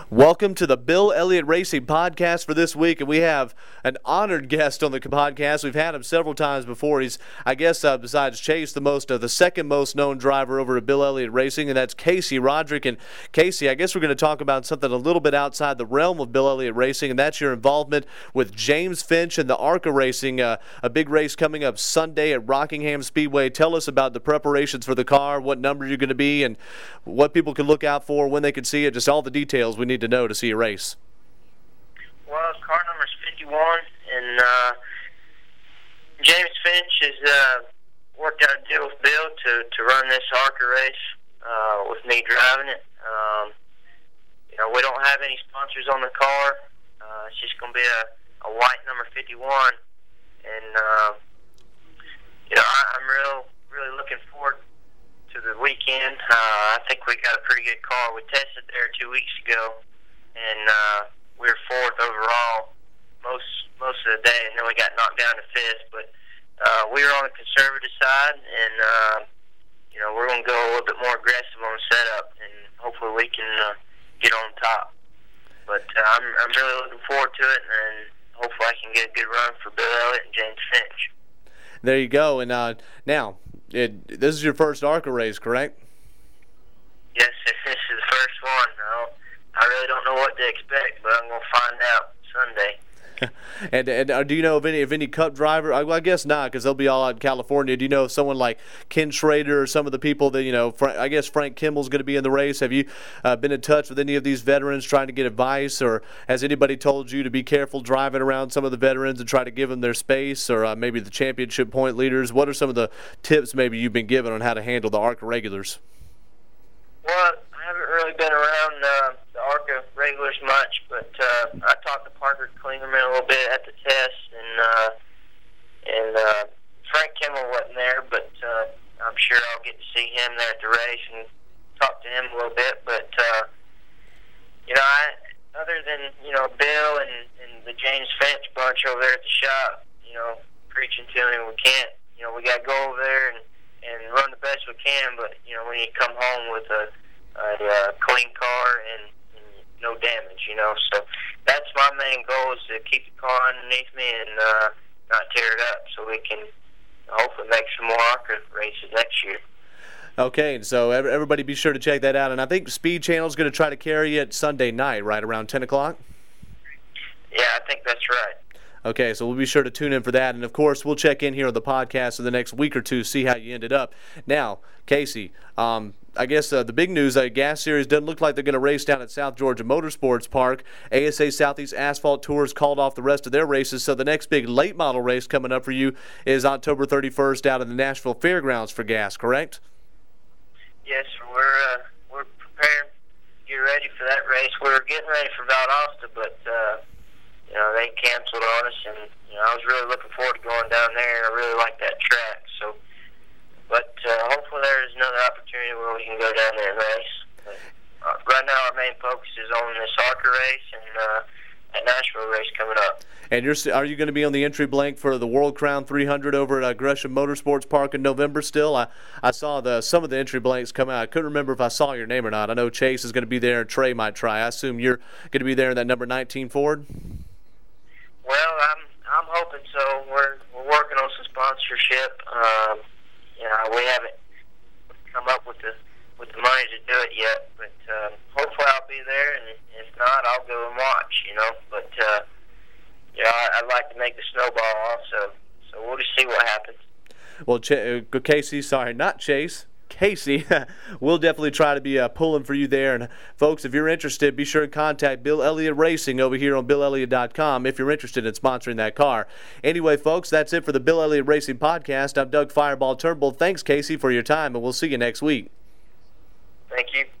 Welcome to the Bill Elliott Racing Podcast for this week, and we have an honored guest on the podcast. We've had him several times before. He's, I guess, besides Chase, the second most known driver over at Bill Elliott Racing, and that's Casey Roderick. And Casey, I guess we're going to talk about something a little bit outside the realm of Bill Elliott Racing, and that's your involvement with James Finch and the ARCA Racing, a big race coming up Sunday at Rockingham Speedway. Tell us about the preparations for the car, what number you're going to be, and what people can look out for, when they can see it, just all the details we need to know to see a race. Well, car number is 51, and James Finch has worked out a deal with Bill to run this ARCA race with me driving it. We don't have any sponsors on the car. It's just going to be a white number 51, and I'm really looking forward to the weekend. I think we got a pretty good car. We tested there 2 weeks ago, and we were fourth overall most of the day, and then we got knocked down to fifth. But we were on the conservative side, and we're going to go a little bit more aggressive on the setup, and hopefully we can get on top. But I'm really looking forward to it, and hopefully I can get a good run for Bill Elliott and James Finch. There you go. And now, this is your first ARCA race, correct? Yes, this is the first one. I really don't know what to expect, but I'm going to find out Sunday. And do you know of any Cup driver? I guess not, because they'll be all out in California. Do you know of someone like Ken Schrader or some of the people that, I guess Frank Kimmel's going to be in the race? Have you been in touch with any of these veterans trying to get advice, or has anybody told you to be careful driving around some of the veterans and try to give them their space, or maybe the championship point leaders? What are some of the tips maybe you've been given on how to handle the ARCA regulars? Well, I haven't really been around the ARCA regulars much, but I talked to Parker Klingerman a little bit at the test, and Frank Kimmel wasn't there, but I'm sure I'll get to see him there at the race and talk to him a little bit. But other than Bill and the James Finch bunch over there at the shop, preaching to him, we can't. We got to go over there and run the best we can, but we need to come home with a clean car and no damage, So that's my main goal, is to keep the car underneath me and not tear it up, so we can hopefully make some more ARCA races next year. Okay, so everybody be sure to check that out. And I think Speed Channel is going to try to carry it Sunday night, right, around 10 o'clock? Yeah, I think that's right. Okay, so we'll be sure to tune in for that. And, of course, we'll check in here on the podcast in the next week or two, see how you ended up. Now, Casey, I guess the big news, Gas Series doesn't look like they're going to race down at South Georgia Motorsports Park. ASA Southeast Asphalt Tours called off the rest of their races, so the next big late model race coming up for you is October 31st out in the Nashville Fairgrounds for Gas, correct? Yes, we're preparing to get ready for that race. We were getting ready for Valdosta, but they canceled on us, and I was really looking forward to going down there. I really like that track, so. But hopefully there's another opportunity where we can go down there and race. But, right now our main focus is on this ARCA race and that Nashville race coming up. And are you going to be on the entry blank for the World Crown 300 over at Gresham Motorsports Park in November still? I saw some of the entry blanks come out. I couldn't remember if I saw your name or not. I know Chase is going to be there and Trey might try. I assume you're going to be there in that number 19 Ford? Well, I'm hoping so. We're working on some sponsorship. We haven't come up with the money to do it yet, but hopefully I'll be there, and if not, I'll go and watch. But I'd like to make the snowball also, so we'll just see what happens. Well, Casey, sorry, not Chase. Casey, we'll definitely try to be pulling for you there. And, folks, if you're interested, be sure to contact Bill Elliott Racing over here on BillElliott.com if you're interested in sponsoring that car. Anyway, folks, that's it for the Bill Elliott Racing Podcast. I'm Doug Fireball Turnbull. Thanks, Casey, for your time, and we'll see you next week. Thank you.